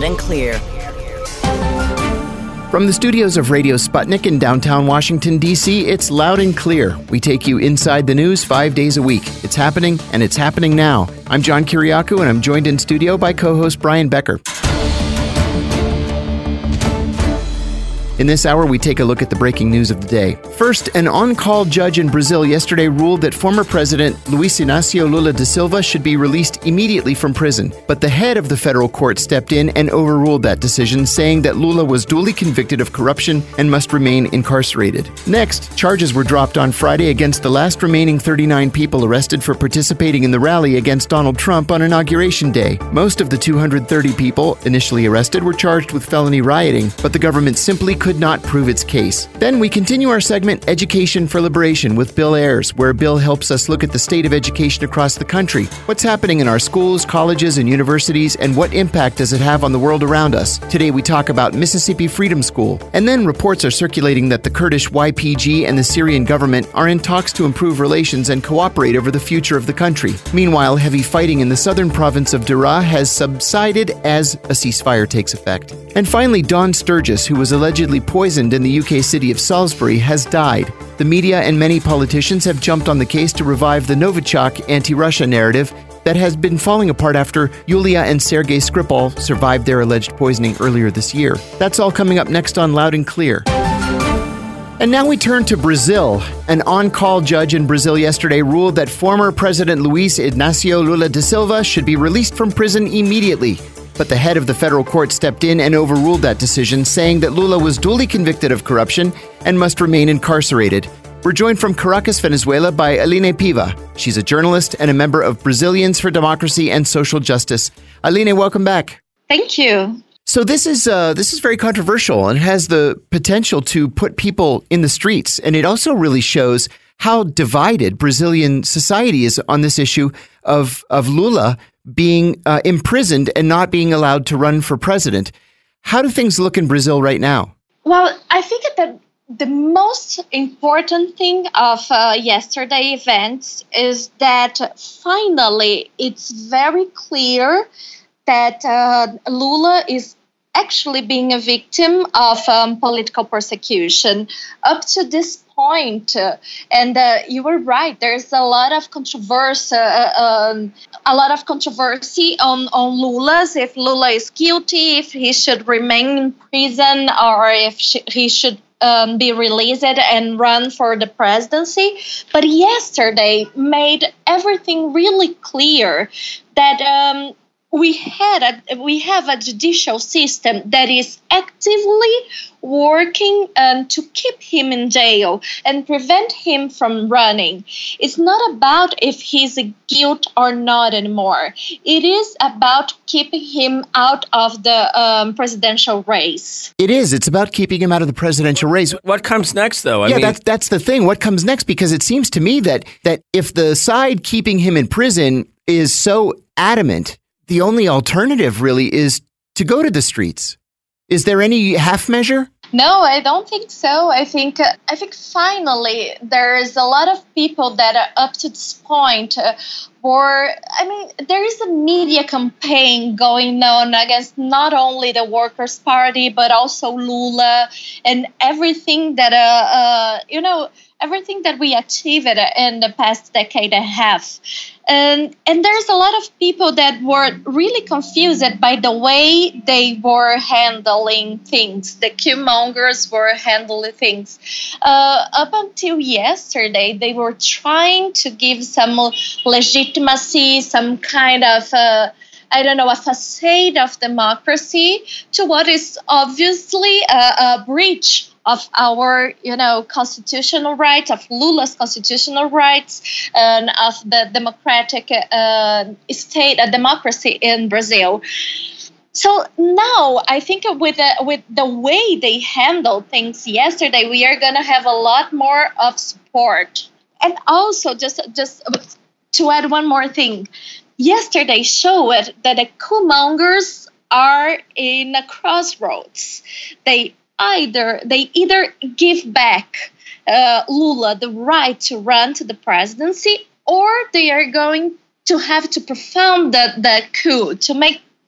Loud and Clear. From the studios of Radio Sputnik in downtown Washington, D.C., it's Loud and Clear. We take you inside the news 5 days a week. It's happening, and it's happening now. I'm John Kiriakou, and I'm joined in studio by co-host Brian Becker. In this hour, we take a look at the breaking news of the day. First, an on-call judge in Brazil yesterday ruled that former President Luiz Inácio Lula da Silva should be released immediately from prison. But the head of the federal court stepped in and overruled that decision, saying that Lula was duly convicted of corruption and must remain incarcerated. Next, charges were dropped on Friday against the last remaining 39 people arrested for participating in the rally against Donald Trump on Inauguration Day. Most of the 230 people initially arrested were charged with felony rioting, but the government simply could not prove its case. Then we continue our segment Education for Liberation with Bill Ayers, where Bill helps us look at the state of education across the country. What's happening in our schools, colleges, and universities, and what impact does it have on the world around us? Today we talk about Mississippi Freedom School. And then reports are circulating that the Kurdish YPG and the Syrian government are in talks to improve relations and cooperate over the future of the country. Meanwhile, heavy fighting in the southern province of Daraa has subsided as a ceasefire takes effect. And finally, Dawn Sturgis, who was allegedly poisoned in the UK city of Salisbury, has died. The media and many politicians have jumped on the case to revive the Novichok anti-Russia narrative that has been falling apart after Yulia and Sergei Skripal survived their alleged poisoning earlier this year. That's all coming up next on Loud and Clear. And now we turn to Brazil. An on-call judge in Brazil yesterday ruled that former President Luiz Inácio Lula da Silva should be released from prison immediately. But the head of the federal court stepped in and overruled that decision, saying that Lula was duly convicted of corruption and must remain incarcerated. We're joined from Caracas, Venezuela by Aline Piva. She's a journalist and a member of Brazilians for Democracy and Social Justice. Aline, welcome back. Thank you. So this is very controversial and has the potential to put people in the streets. And it also really shows how divided Brazilian society is on this issue of Lula being imprisoned and not being allowed to run for president. How do things look in Brazil right now? Well, I think that the most important thing of yesterday events is that finally it's very clear that Lula is actually being a victim of political persecution. Up to this point, and you were right, there's a lot of controversy on Lula's, if Lula is guilty, if he should remain in prison, or if he should be released and run for the presidency. But yesterday made everything really clear that we have a judicial system that is actively working to keep him in jail and prevent him from running. It's not about if he's a guilt or not anymore. It is about keeping him out of the presidential race. It is. It's about keeping him out of the presidential race. What comes next, though? That's the thing. What comes next? Because it seems to me that if the side keeping him in prison is so adamant, the only alternative really is to go to the streets. Is there any half measure? No, I don't think so. I think finally there is a lot of people that are up to this point there is a media campaign going on against not only the Workers' Party, but also Lula and everything that, everything that we achieved in the past decade and a half. And there's a lot of people that were really confused by the way they were handling things. The Q-mongers were handling things. Up until yesterday, they were trying to give some legitimacy, some kind of, a facade of democracy to what is obviously a breach of our, constitutional rights, of Lula's constitutional rights, and of the democratic state, a democracy in Brazil. So now I think with the way they handled things yesterday, we are going to have a lot more of support. And also, just to add one more thing, yesterday showed that the coup-mongers are in a crossroads. They either give back Lula the right to run to the presidency, or they are going to have to perform the coup to make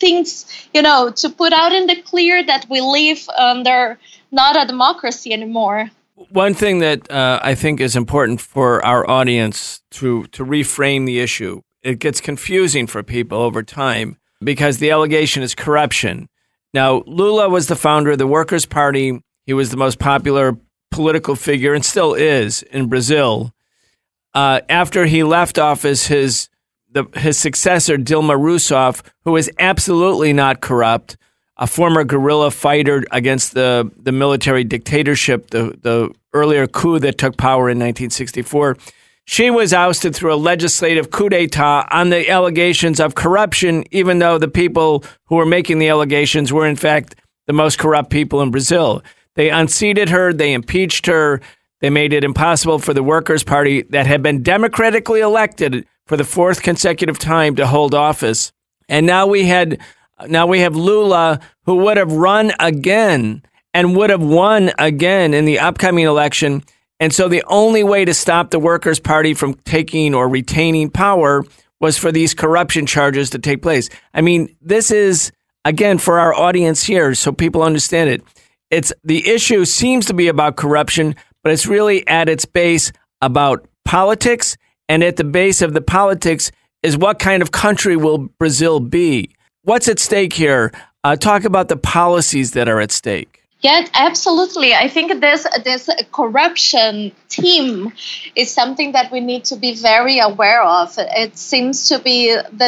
things, to put out in the clear that we live under not a democracy anymore. One thing that I think is important for our audience to reframe the issue, it gets confusing for people over time because the allegation is corruption. Now, Lula was the founder of the Workers' Party. He was the most popular political figure and still is in Brazil. After he left office, his successor, Dilma Rousseff, who is absolutely not corrupt, a former guerrilla fighter against the military dictatorship, the earlier coup that took power in 1964. She was ousted through a legislative coup d'etat on the allegations of corruption, even though the people who were making the allegations were, in fact, the most corrupt people in Brazil. They unseated her. They impeached her. They made it impossible for the Workers' Party that had been democratically elected for the fourth consecutive time to hold office. And now we have Lula, who would have run again and would have won again in the upcoming election. And so the only way to stop the Workers' Party from taking or retaining power was for these corruption charges to take place. I mean, this is, again, for our audience here, so people understand it. The issue seems to be about corruption, but it's really at its base about politics. And at the base of the politics is what kind of country will Brazil be? What's at stake here? Talk about the policies that are at stake. Yeah, absolutely. I think this corruption theme is something that we need to be very aware of. It seems to be the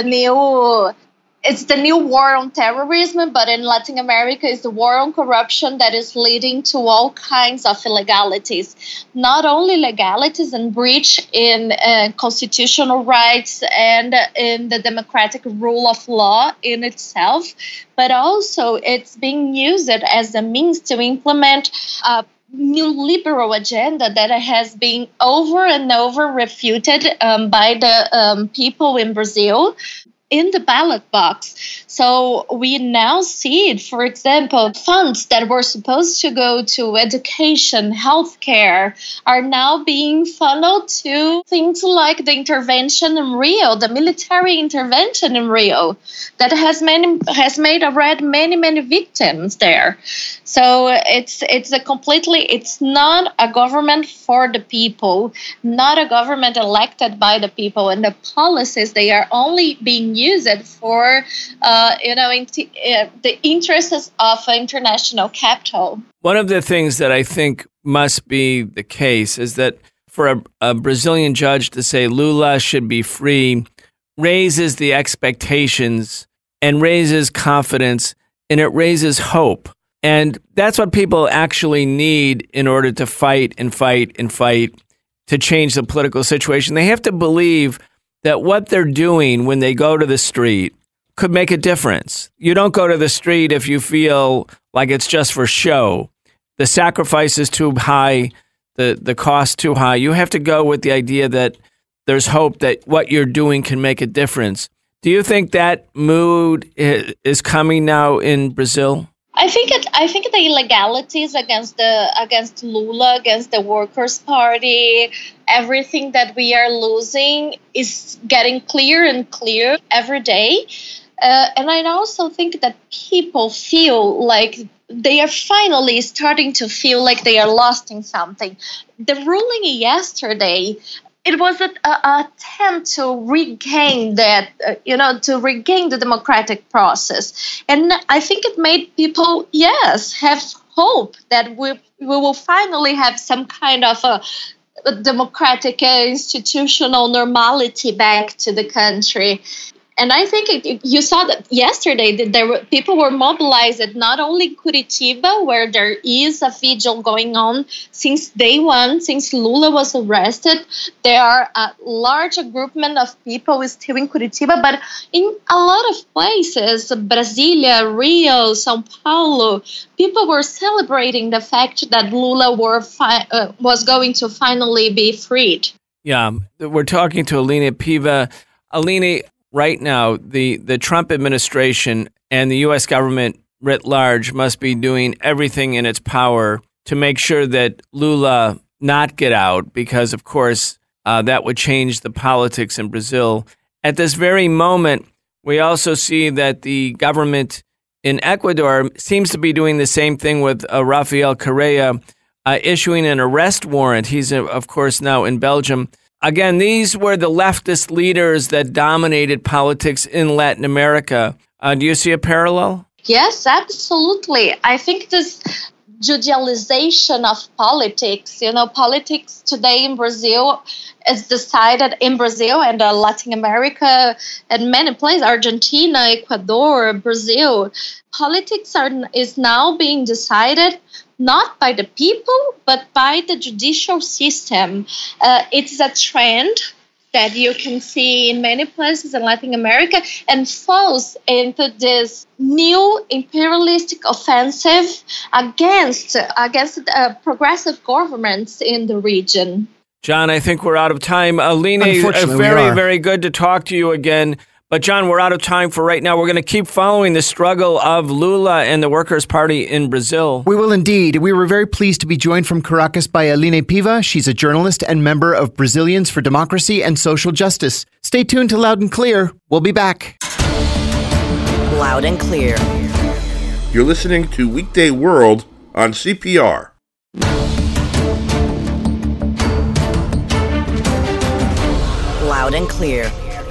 new war on terrorism, but in Latin America is the war on corruption that is leading to all kinds of illegalities. Not only legalities and breach in constitutional rights and in the democratic rule of law in itself, but also it's being used as a means to implement a new liberal agenda that has been over and over refuted by the people in Brazil in the ballot box. So we now see it, for example, funds that were supposed to go to education, healthcare, are now being funneled to things like the intervention in Rio, the military intervention in Rio, that has made many victims there. So it's not a government for the people, not a government elected by the people, and the policies, they are only being used for the interests of international capital. One of the things that I think must be the case is that for a Brazilian judge to say Lula should be free raises the expectations and raises confidence, and it raises hope. And that's what people actually need in order to fight to change the political situation. They have to believe that what they're doing when they go to the street could make a difference. You don't go to the street if you feel like it's just for show. The sacrifice is too high, the cost too high. You have to go with the idea that there's hope that what you're doing can make a difference. Do you think that mood is coming now in Brazil? I think the illegalities against Lula, against the Workers' Party, everything that we are losing is getting clearer and clearer every day. And I also think that people feel like they are finally starting to feel like they are lost in something. The ruling yesterday, it was an attempt to regain that, to regain the democratic process. And I think it made people, have hope that we will finally have some kind of a democratic institutional normality back to the country. And I think you saw that yesterday that people were mobilized not only in Curitiba, where there is a vigil going on since day one, since Lula was arrested. There are a large groupment of people still in Curitiba, but in a lot of places, Brasilia, Rio, São Paulo, people were celebrating the fact that Lula was going to finally be freed. Yeah, we're talking to Aline Piva. Aline, right now, the Trump administration and the U.S. government writ large must be doing everything in its power to make sure that Lula not get out, because, of course, that would change the politics in Brazil. At this very moment, We also see that the government in Ecuador seems to be doing the same thing with Rafael Correa, issuing an arrest warrant. He's, of course, now in Belgium. Again, these were the leftist leaders that dominated politics in Latin America. Do you see a parallel? Yes, absolutely. I think this judicialization of politics, politics today in Brazil is decided in Brazil and Latin America and many places, Argentina, Ecuador, Brazil. Politics is now being decided not by the people, but by the judicial system. It's a trend that you can see in many places in Latin America and falls into this new imperialistic offensive against progressive governments in the region. John, I think we're out of time. Aline, very good to talk to you again. But John, we're out of time for right now. We're going to keep following the struggle of Lula and the Workers' Party in Brazil. We will indeed. We were very pleased to be joined from Caracas by Aline Piva. She's a journalist and member of Brazilians for Democracy and Social Justice. Stay tuned to Loud and Clear. We'll be back. Loud and Clear. You're listening to Weekday World on CPR. Loud and Clear.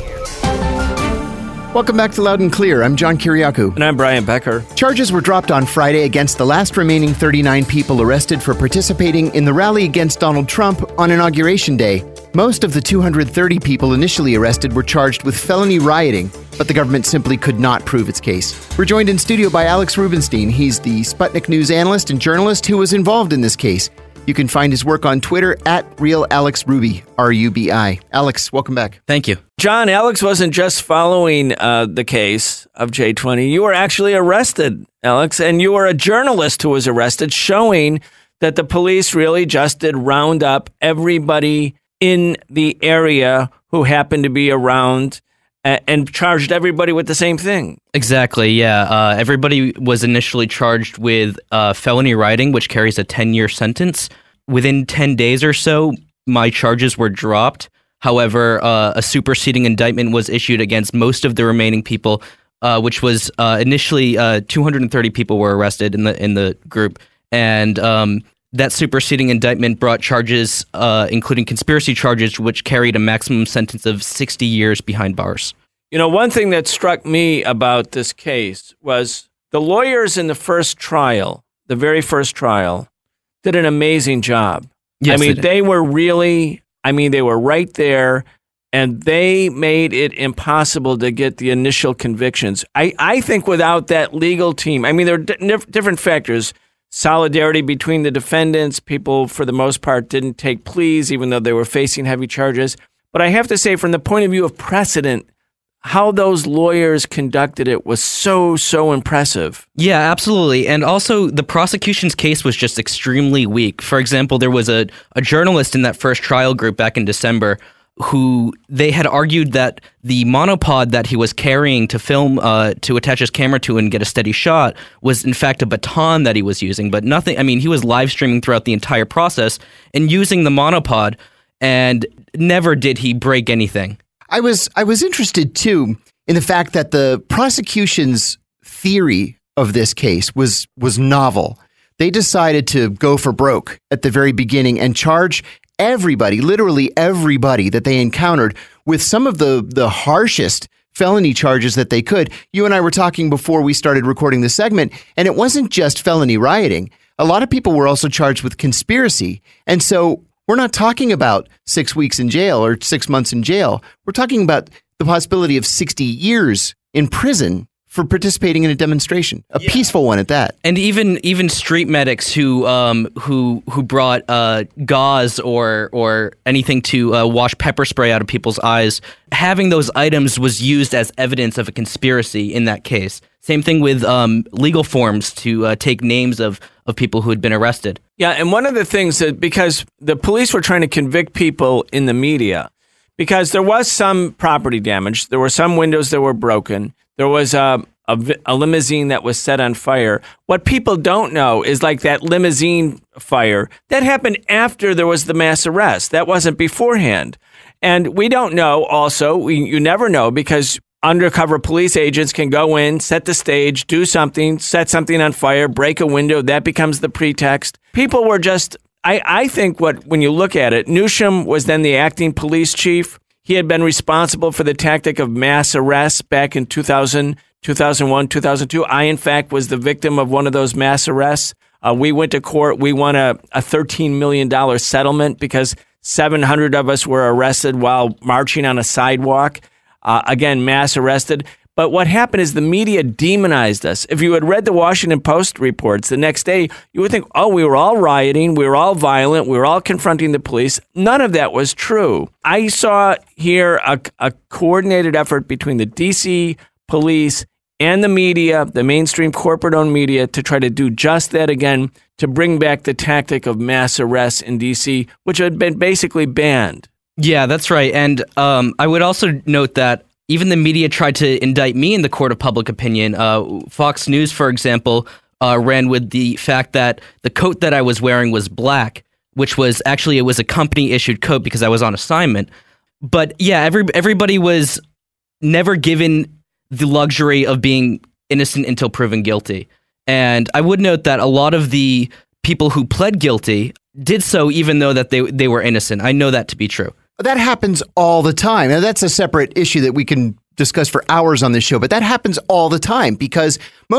Welcome back to Loud and Clear. I'm John Kiriakou. And I'm Brian Becker. Charges were dropped on Friday against the last remaining 39 people arrested for participating in the rally against Donald Trump on Inauguration Day. Most of the 230 people initially arrested were charged with felony rioting, but the government simply could not prove its case. We're joined in studio by Alex Rubinstein. He's the Sputnik News analyst and journalist who was involved in this case. You can find his work on Twitter at RealAlexRuby, R-U-B-I. Alex, welcome back. Thank you. John, Alex wasn't just following the case of J20. You were actually arrested, Alex, and you were a journalist who was arrested, showing that the police really just did round up everybody in the area who happened to be around and charged everybody with the same thing. Exactly, yeah. Everybody was initially charged with felony rioting, which carries a 10-year sentence. Within 10 days or so, my charges were dropped. However, a superseding indictment was issued against most of the remaining people, which was initially 230 people were arrested in the group. And that superseding indictment brought charges, including conspiracy charges, which carried a maximum sentence of 60 years behind bars. You know, one thing that struck me about this case was the lawyers in the first trial, the very first trial, did an amazing job. Yes, they were right there, and they made it impossible to get the initial convictions. I think without that legal team, there are different factors. Solidarity between the defendants. People, for the most part, didn't take pleas, even though they were facing heavy charges. But I have to say, from the point of view of precedent, how those lawyers conducted it was so impressive. Yeah, absolutely. And also, the prosecution's case was just extremely weak. For example, there was a journalist in that first trial group back in December who they had argued that the monopod that he was carrying to film, to attach his camera to and get a steady shot was in fact a baton that he was using, but nothing. He was live streaming throughout the entire process and using the monopod, and never did he break anything. I was interested too in the fact that the prosecution's theory of this case was novel. They decided to go for broke at the very beginning and charge everybody, literally everybody that they encountered with some of the harshest felony charges that they could. You and I were talking before we started recording this segment, and it wasn't just felony rioting. A lot of people were also charged with conspiracy. And so we're not talking about 6 weeks in jail or 6 months in jail. We're talking about the possibility of 60 years in prison for participating in a demonstration, a peaceful one at that. And even street medics who brought gauze or anything to wash pepper spray out of people's eyes, having those items was used as evidence of a conspiracy in that case. Same thing with legal forms to take names of people who had been arrested. Yeah, and one of the things that, because the police were trying to convict people in the media, because there was some property damage, there were some windows that were broken, there was a limousine that was set on fire. What people don't know is like that limousine fire, that happened after there was the mass arrest. That wasn't beforehand. And we don't know also, you never know, because undercover police agents can go in, set the stage, do something, set something on fire, break a window. That becomes the pretext. People were just, I think when you look at it, Newsham was then the acting police chief. He had been responsible for the tactic of mass arrests back in 2000, 2001, 2002. I, in fact, was the victim of one of those mass arrests. We went to court. We won a $13 million settlement because 700 of us were arrested while marching on a sidewalk. Again, mass arrested. But what happened is the media demonized us. If you had read the Washington Post reports the next day, you would think, oh, we were all rioting, we were all violent, we were all confronting the police. None of that was true. I saw here a coordinated effort between the D.C. police and the media, the mainstream corporate-owned media, to try to do just that again, to bring back the tactic of mass arrests in D.C., which had been basically banned. Yeah, that's right. And I would also note that even the media tried to indict me in the court of public opinion. Fox News, for example, ran with the fact that the coat that I was wearing was black, which was actually, it was a company-issued coat because I was on assignment. But yeah, everybody was never given the luxury of being innocent until proven guilty. And I would note that a lot of the people who pled guilty did so even though that they were innocent. I know that to be true. That happens all the time. Now, that's a separate issue that we can discuss for hours on this show, but that happens all the time because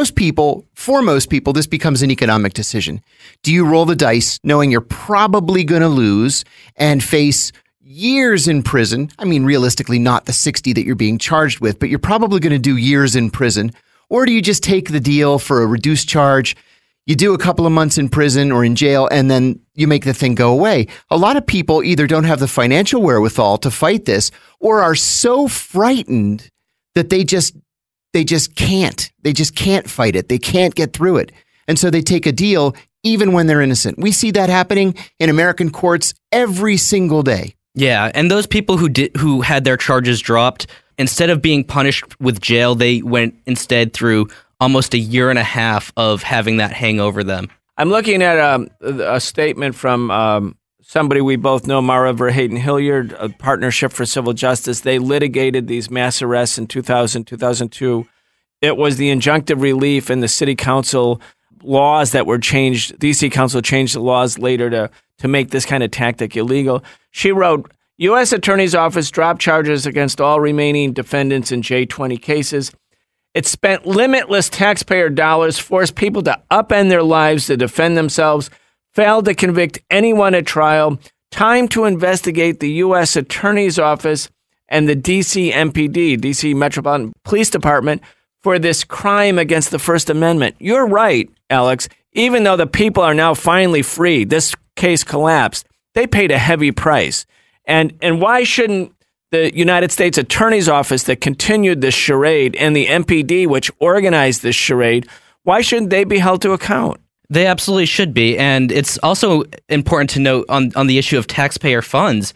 for most people, this becomes an economic decision. Do you roll the dice knowing you're probably going to lose and face years in prison? I mean, realistically, not the 60 that you're being charged with, but you're probably going to do years in prison. Or do you just take the deal for a reduced charge? You do a couple of months in prison or in jail, and then you make the thing go away. A lot of people either don't have the financial wherewithal to fight this or are so frightened that they just can't. They just can't fight it. They can't get through it. And so they take a deal even when they're innocent. We see that happening in American courts every single day. Yeah, and those people who had their charges dropped, instead of being punished with jail, they went instead through almost a year and a half of having that hang over them. I'm looking at a statement from somebody we both know, Mara Verheyden Hilliard, a Partnership for Civil Justice. They litigated these mass arrests in 2000, 2002. It was the injunctive relief and the city council laws that were changed. D.C. Council changed the laws later to make this kind of tactic illegal. She wrote, U.S. Attorney's Office dropped charges against all remaining defendants in J20 cases. It spent limitless taxpayer dollars, forced people to upend their lives to defend themselves, failed to convict anyone at trial, time to investigate the U.S. Attorney's Office and the D.C. MPD, D.C. Metropolitan Police Department, for this crime against the First Amendment. You're right, Alex. Even though the people are now finally free, this case collapsed, they paid a heavy price. And why shouldn't the United States Attorney's Office that continued this charade and the MPD, which organized this charade, why shouldn't they be held to account? They absolutely should be. And it's also important to note on the issue of taxpayer funds,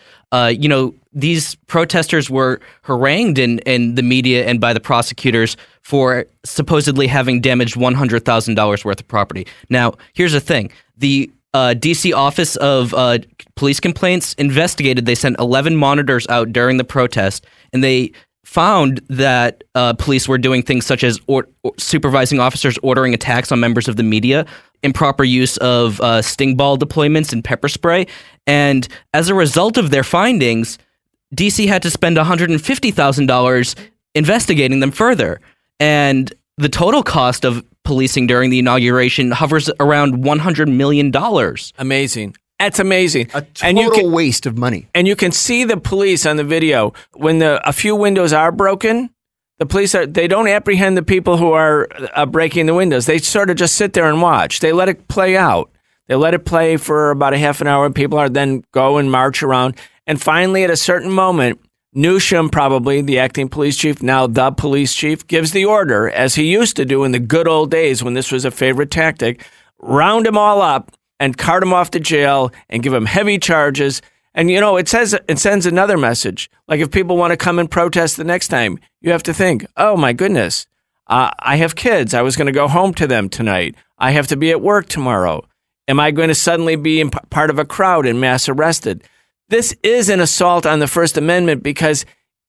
these protesters were harangued in the media and by the prosecutors for supposedly having damaged $100,000 worth of property. Now, here's the thing. The D.C. Office of Police Complaints investigated. They sent 11 monitors out during the protest, and they found that police were doing things such as supervising officers ordering attacks on members of the media, improper use of sting ball deployments and pepper spray. And as a result of their findings, D.C. had to spend $150,000 investigating them further. And the total cost of policing during the inauguration hovers around $100 million. Amazing. That's amazing. A total waste of money. And you can see the police on the video. When a few windows are broken, the police they don't apprehend the people who are breaking the windows. They sort of just sit there and watch. They let it play out. They let it play for about a half an hour, and people are then go and march around. And finally, at a certain moment, Newsham, probably the acting police chief, now the police chief, gives the order, as he used to do in the good old days when this was a favorite tactic, round them all up and cart them off to jail and give them heavy charges. And, it sends another message. Like if people want to come and protest the next time, you have to think, oh, my goodness, I have kids. I was going to go home to them tonight. I have to be at work tomorrow. Am I going to suddenly be part of a crowd and mass arrested? This is an assault on the First Amendment because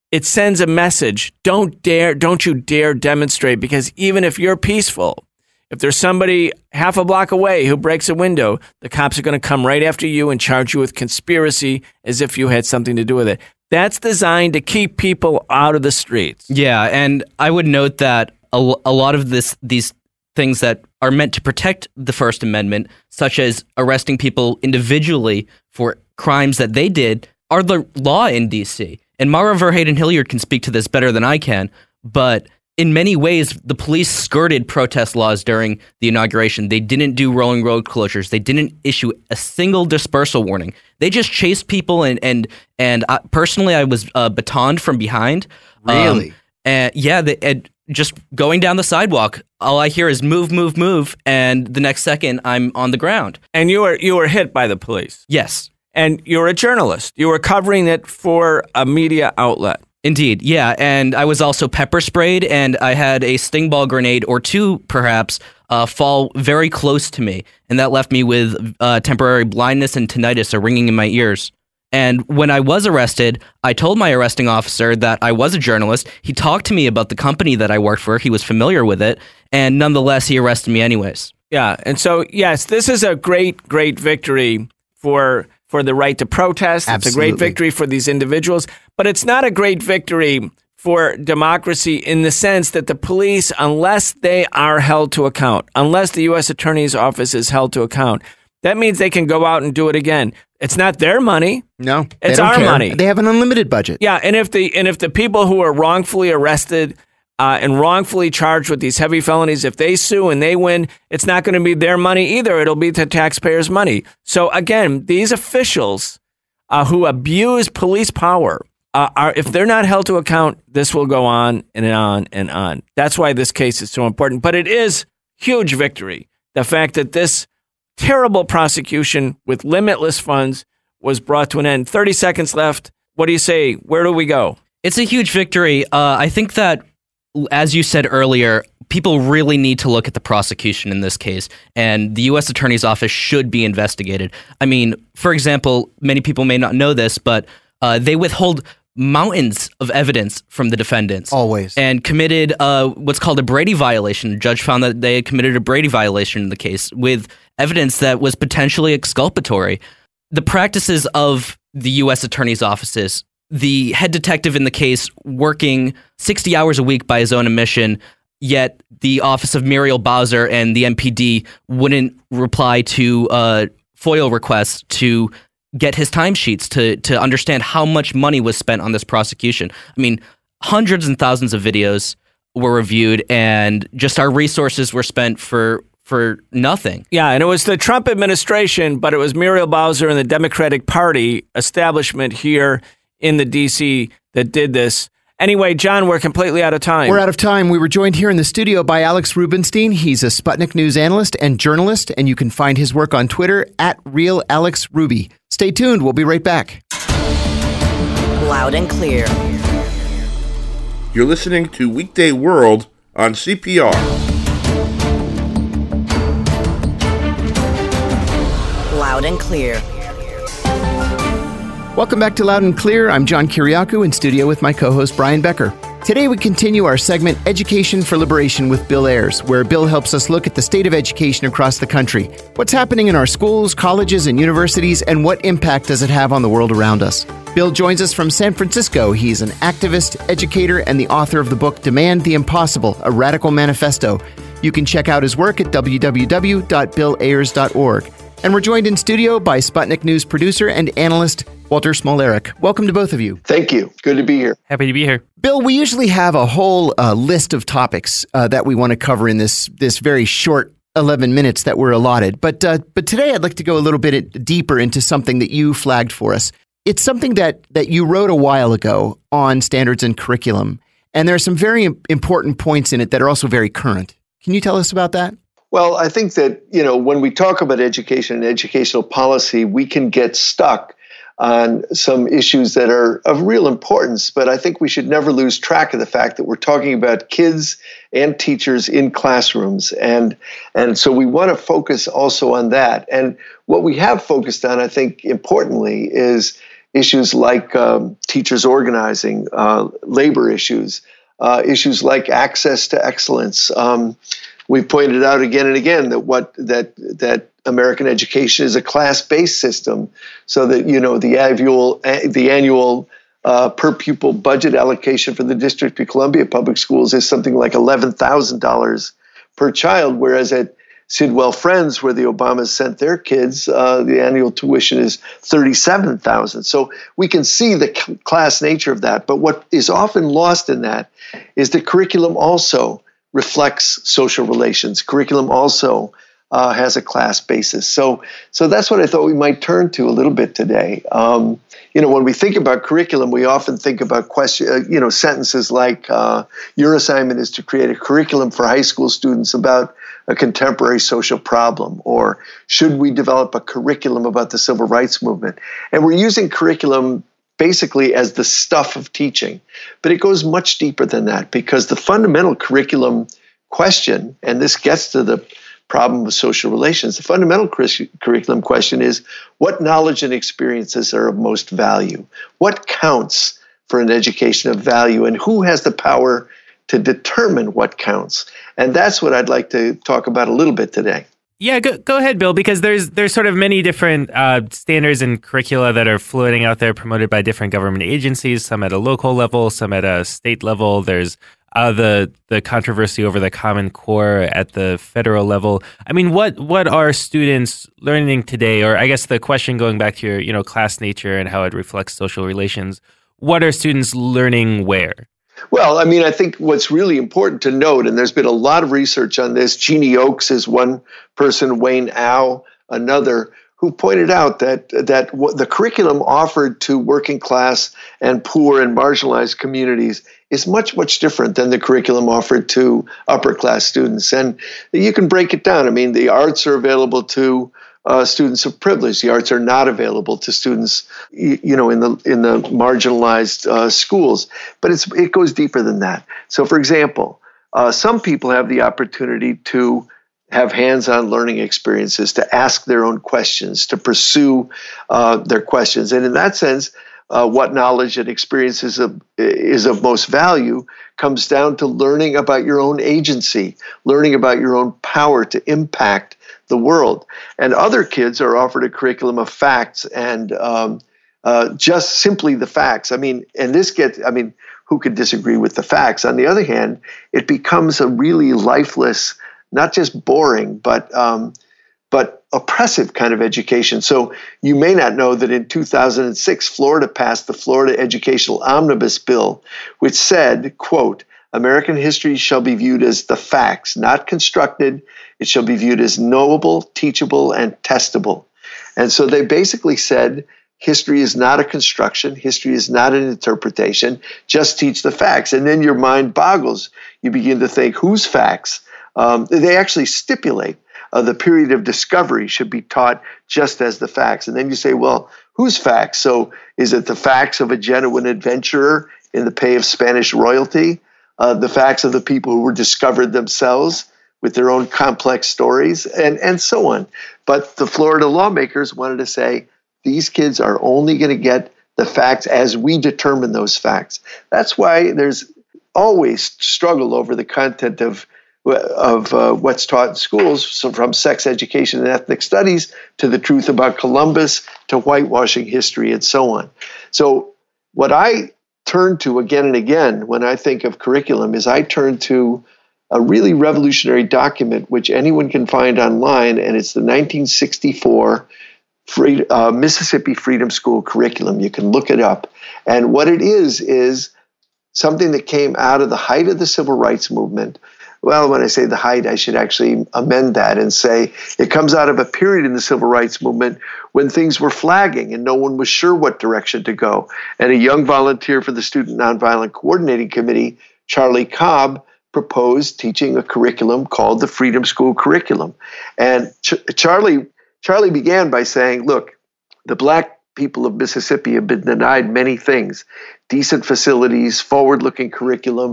it sends a message. Don't you dare demonstrate, because even if you're peaceful, if there's somebody half a block away who breaks a window, the cops are going to come right after you and charge you with conspiracy as if you had something to do with it. That's designed to keep people out of the streets. Yeah, and I would note that a lot of these things that are meant to protect the First Amendment, such as arresting people individually for crimes that they did, are the law in D.C. And Mara Verheyden-Hilliard can speak to this better than I can, but in many ways, the police skirted protest laws during the inauguration. They didn't do rolling road closures. They didn't issue a single dispersal warning. They just chased people, and personally, I was batoned from behind. Really? Just going down the sidewalk, all I hear is move, move, move, and the next second, I'm on the ground. And you were hit by the police. Yes. And you're a journalist. You were covering it for a media outlet. Indeed, yeah, and I was also pepper sprayed, and I had a sting ball grenade or two, perhaps, fall very close to me, and that left me with temporary blindness and tinnitus, or ringing in my ears. And when I was arrested, I told my arresting officer that I was a journalist. He talked to me about the company that I worked for. He was familiar with it, and nonetheless, he arrested me anyways. Yeah, and so, yes, this is a great, great victory for the right to protest. Absolutely. It's a great victory for these individuals, but it's not a great victory for democracy in the sense that the police, unless they are held to account, unless the U.S. Attorney's Office is held to account, that means they can go out and do it again. It's not their money. No, it's they don't our care. money. They have an unlimited budget. Yeah, and if the people who are wrongfully arrested and wrongfully charged with these heavy felonies, if they sue and they win, it's not going to be their money either. It'll be the taxpayers' money. So again, these officials who abuse police power, if they're not held to account, this will go on and on and on. That's why this case is so important. But it is huge victory. The fact that this terrible prosecution with limitless funds was brought to an end. 30 seconds left. What do you say? Where do we go? It's a huge victory. I think that, as you said earlier, people really need to look at the prosecution in this case, and the U.S. Attorney's Office should be investigated. I mean, for example, many people may not know this, but they withhold mountains of evidence from the defendants. Always. And committed what's called a Brady violation. The judge found that they had committed a Brady violation in the case with evidence that was potentially exculpatory. The practices of the U.S. Attorney's offices, the head detective in the case working 60 hours a week by his own admission, yet the office of Muriel Bowser and the MPD wouldn't reply to FOIL requests to get his timesheets to understand how much money was spent on this prosecution. I mean, hundreds and thousands of videos were reviewed, and just our resources were spent for nothing. Yeah, and it was the Trump administration, but it was Muriel Bowser and the Democratic Party establishment here in the D.C. that did this. Anyway, John, we're completely out of time. We're out of time. We were joined here in the studio by Alex Rubinstein. He's a Sputnik News analyst and journalist, and you can find his work on Twitter at RealAlexRuby. Stay tuned. We'll be right back. Loud and clear. You're listening to Weekday World on CPR. Loud and clear. Welcome back to Loud and Clear. I'm John Kiriakou in studio with my co-host Brian Becker. Today we continue our segment Education for Liberation with Bill Ayers, where Bill helps us look at the state of education across the country. What's happening in our schools, colleges, and universities, and what impact does it have on the world around us? Bill joins us from San Francisco. He's an activist, educator, and the author of the book Demand the Impossible, A Radical Manifesto. You can check out his work at www.billayers.org. And we're joined in studio by Sputnik News producer and analyst Walter Smolarek. Welcome to both of you. Thank you. Good to be here. Happy to be here. Bill, we usually have a whole list of topics that we want to cover in this very short 11 minutes that we're allotted. But today I'd like to go a little bit deeper into something that you flagged for us. It's something that you wrote a while ago on standards and curriculum. And there are some very important points in it that are also very current. Can you tell us about that? Well, I think that, when we talk about education and educational policy, we can get stuck on some issues that are of real importance, but I think we should never lose track of the fact that we're talking about kids and teachers in classrooms. And so we want to focus also on that. And what we have focused on, I think, importantly, is issues like teachers organizing, labor issues, issues like access to excellence. We've pointed out again and again that American education is a class-based system, so that the annual per pupil budget allocation for the District of Columbia Public Schools is something like $11,000 per child, whereas at Sidwell Friends, where the Obamas sent their kids, the annual tuition is $37,000. So we can see the class nature of that. But what is often lost in that is the curriculum also reflects social relations. Curriculum also has a class basis. So that's what I thought we might turn to a little bit today. When we think about curriculum, we often think about sentences like, your assignment is to create a curriculum for high school students about a contemporary social problem, or should we develop a curriculum about the civil rights movement? And we're using curriculum basically as the stuff of teaching, but it goes much deeper than that, because the fundamental curriculum question, and this gets to the problem of social relations, the fundamental curriculum question is, what knowledge and experiences are of most value? What counts for an education of value, and who has the power to determine what counts? And that's what I'd like to talk about a little bit today. Yeah, go ahead, Bill, because there's sort of many different standards and curricula that are floating out there, promoted by different government agencies, some at a local level, some at a state level. There's the controversy over the Common Core at the federal level. I mean, what are students learning today? Or I guess the question, going back to your class nature and how it reflects social relations, what are students learning where? Well, I mean, I think what's really important to note, and there's been a lot of research on this, Jeannie Oakes is one person, Wayne Au another, who pointed out that the curriculum offered to working class and poor and marginalized communities is much, much different than the curriculum offered to upper class students. And you can break it down. I mean, the arts are available to students of privilege. The arts are not available to students, in the marginalized schools. But it goes deeper than that. So, for example, some people have the opportunity to have hands-on learning experiences, to ask their own questions, to pursue their questions. And in that sense, what knowledge and experience is of most value comes down to learning about your own agency, learning about your own power to impact the world. And other kids are offered a curriculum of facts and just simply the facts. I mean, who could disagree with the facts? On the other hand, it becomes a really lifeless, not just boring, but oppressive kind of education. So you may not know that in 2006, Florida passed the Florida Educational Omnibus Bill, which said, quote, American history shall be viewed as the facts, not constructed. It shall be viewed as knowable, teachable, and testable. And so they basically said, history is not a construction. History is not an interpretation. Just teach the facts. And then your mind boggles. You begin to think, whose facts? They actually stipulate the period of discovery should be taught just as the facts. And then you say, well, whose facts? So is it the facts of a genuine adventurer in the pay of Spanish royalty? The facts of the people who were discovered themselves with their own complex stories, and so on. But the Florida lawmakers wanted to say, these kids are only going to get the facts as we determine those facts. That's why there's always struggle over the content of what's taught in schools, so from sex education and ethnic studies to the truth about Columbus to whitewashing history and so on. So what I turn to again and again when I think of curriculum is I turn to a really revolutionary document which anyone can find online, and it's the 1964 Mississippi Freedom School curriculum. You can look it up. And what it is something that came out of the height of the civil rights movement. Well, when I say the height, I should actually amend that and say it comes out of a period in the civil rights movement when things were flagging and no one was sure what direction to go. And a young volunteer for the Student Nonviolent Coordinating Committee, Charlie Cobb, proposed teaching a curriculum called the Freedom School Curriculum. And Charlie began by saying, look, the black people of Mississippi have been denied many things: decent facilities, forward-looking curriculum,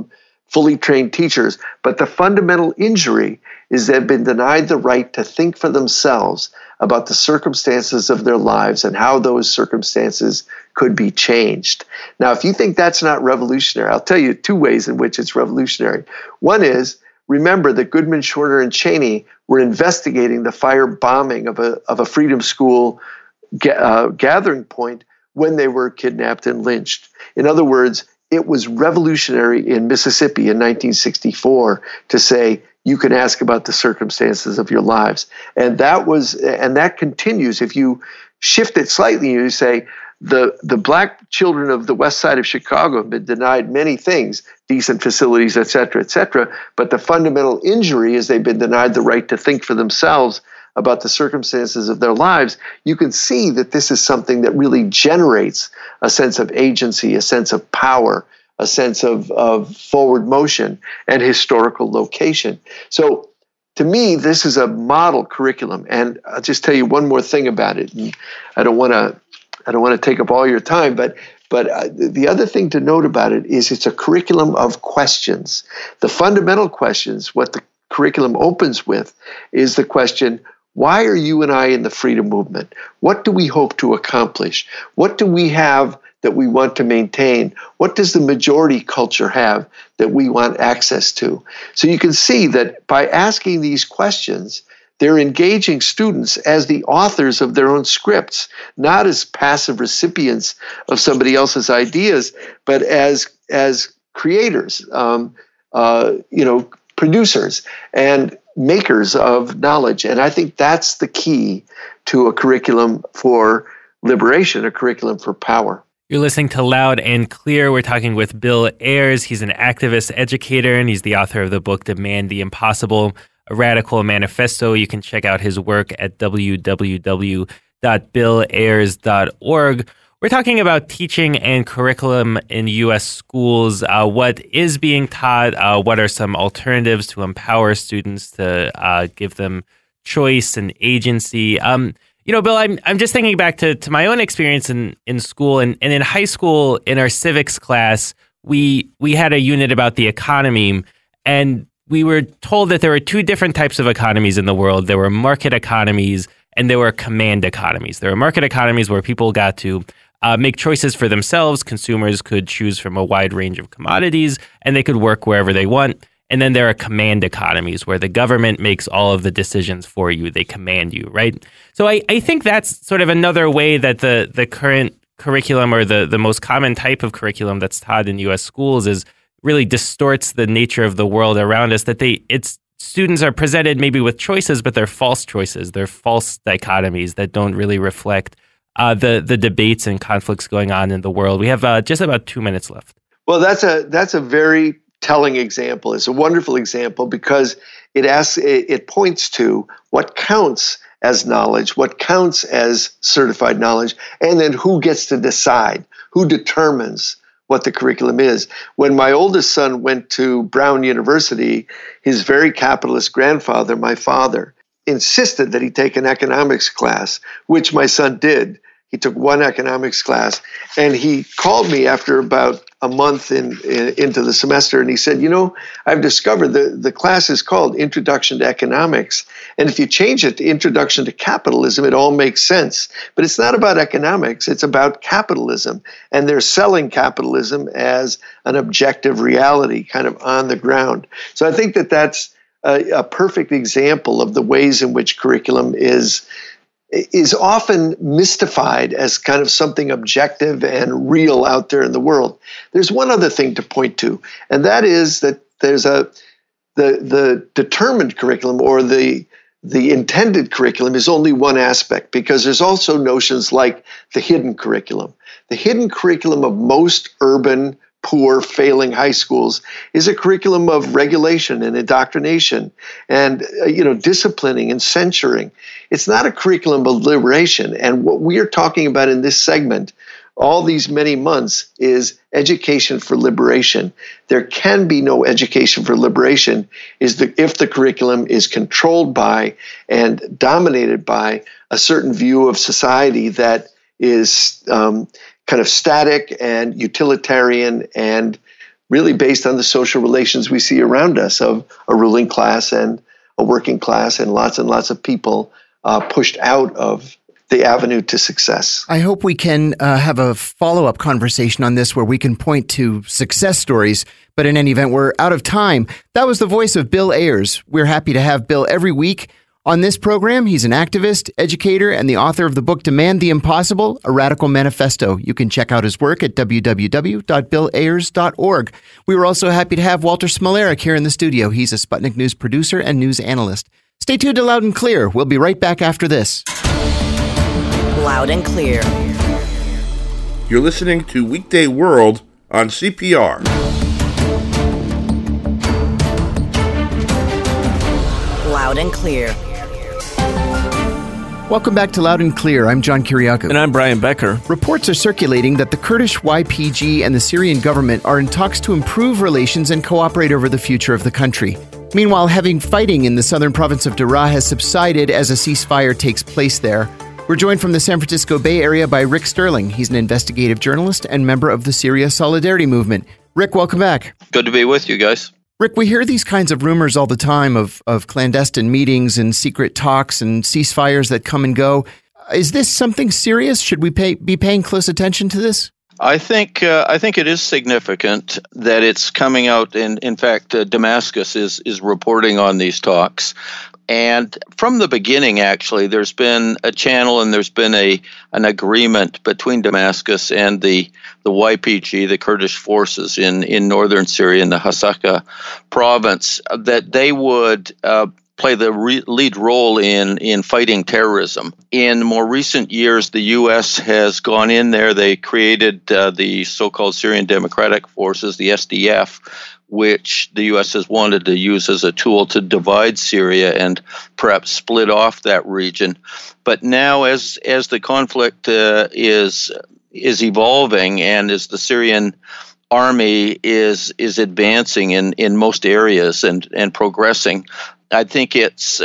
fully trained teachers. But the fundamental injury is they've been denied the right to think for themselves about the circumstances of their lives and how those circumstances could be changed. Now, if you think that's not revolutionary, I'll tell you two ways in which it's revolutionary. One is, remember that Goodman, Shorter, and Cheney were investigating the fire bombing of a Freedom School gathering point when they were kidnapped and lynched. In other words, it was revolutionary in Mississippi in 1964 to say, you can ask about the circumstances of your lives. And that continues. If you shift it slightly, you say, the black children of the west side of Chicago have been denied many things, decent facilities, et cetera, but the fundamental injury is they've been denied the right to think for themselves about the circumstances of their lives. You can see that this is something that really generates a sense of agency, a sense of power, a sense of forward motion and historical location. So to me, this is a model curriculum. And I'll just tell you one more thing about it. And I don't want to take up all your time, but the other thing to note about it is it's a curriculum of questions. The fundamental questions, what the curriculum opens with, is the question, why are you and I in the freedom movement? What do we hope to accomplish? What do we have that we want to maintain? What does the majority culture have that we want access to? So you can see that by asking these questions, they're engaging students as the authors of their own scripts, not as passive recipients of somebody else's ideas, but as creators, producers and makers of knowledge. And I think that's the key to a curriculum for liberation, a curriculum for power. You're listening to Loud and Clear. We're talking with Bill Ayers. He's an activist educator, and he's the author of the book Demand the Impossible, A Radical Manifesto. You can check out his work at www.billayers.org. We're talking about teaching and curriculum in U.S. schools. What is being taught? What are some alternatives to empower students to give them choice and agency? Bill, I'm just thinking back to my own experience in school and in high school. In our civics class, we had a unit about the economy, and we were told that there were two different types of economies in the world. There were market economies and there were command economies. There were market economies where people got to make choices for themselves. Consumers could choose from a wide range of commodities and they could work wherever they want. And then there are command economies where the government makes all of the decisions for you. They command you, right? So I think that's sort of another way that the current curriculum, or the most common type of curriculum that's taught in U.S. schools, is really distorts the nature of the world around us. That students are presented maybe with choices, but they're false choices. They're false dichotomies that don't really reflect the debates and conflicts going on in the world. We have just about 2 minutes left. Well, that's a very telling example. It's a wonderful example because it points to what counts as knowledge, what counts as certified knowledge, and then who gets to decide, who determines what the curriculum is. When my oldest son went to Brown University, his very capitalist grandfather, my father, insisted that he take an economics class, which my son did. He took one economics class, and he called me after about a month into the semester, and he said, I've discovered the class is called Introduction to Economics, and if you change it to Introduction to Capitalism, it all makes sense. But it's not about economics, it's about capitalism, and they're selling capitalism as an objective reality, kind of on the ground. So I think that that's a perfect example of the ways in which curriculum is often mystified as kind of something objective and real out there in the world. There's one other thing to point to, and that is that there's the determined curriculum, or the intended curriculum, is only one aspect, because there's also notions like the hidden curriculum. The hidden curriculum of most urban, poor, failing high schools is a curriculum of regulation and indoctrination and disciplining and censuring. It's not a curriculum of liberation. And what we are talking about in this segment, all these many months, is education for liberation. There can be no education for liberation if the curriculum is controlled by and dominated by a certain view of society that is kind of static and utilitarian and really based on the social relations we see around us of a ruling class and a working class and lots of people pushed out of the avenue to success. I hope we can have a follow-up conversation on this where we can point to success stories. But in any event, we're out of time. That was the voice of Bill Ayers. We're happy to have Bill every week on this program. He's an activist, educator, and the author of the book Demand the Impossible, A Radical Manifesto. You can check out his work at www.billayers.org. We were also happy to have Walter Smolarek here in the studio. He's a Sputnik News producer and news analyst. Stay tuned to Loud and Clear. We'll be right back after this. Loud and Clear. You're listening to Weekday World on CPR. Loud and Clear. Welcome back to Loud and Clear. I'm John Kiriakou. And I'm Brian Becker. Reports are circulating that the Kurdish YPG and the Syrian government are in talks to improve relations and cooperate over the future of the country. Meanwhile, heavy fighting in the southern province of Daraa has subsided as a ceasefire takes place there. We're joined from the San Francisco Bay Area by Rick Sterling. He's an investigative journalist and member of the Syria Solidarity Movement. Rick, welcome back. Good to be with you guys. Rick, we hear these kinds of rumors all the time of clandestine meetings and secret talks and ceasefires that come and go. Is this something serious? Should we be paying close attention to this? I think it is significant that it's coming out. In fact, Damascus is reporting on these talks. And from the beginning, actually, there's been a channel and there's been an agreement between Damascus and the YPG, the Kurdish forces in northern Syria, in the Hasaka province, that they would play the lead role in fighting terrorism. In more recent years, the U.S. has gone in there. They created the so-called Syrian Democratic Forces, the SDF, which the U.S. has wanted to use as a tool to divide Syria and perhaps split off that region. But now, as the conflict is evolving, and as the Syrian army is advancing in most areas and progressing, I think it's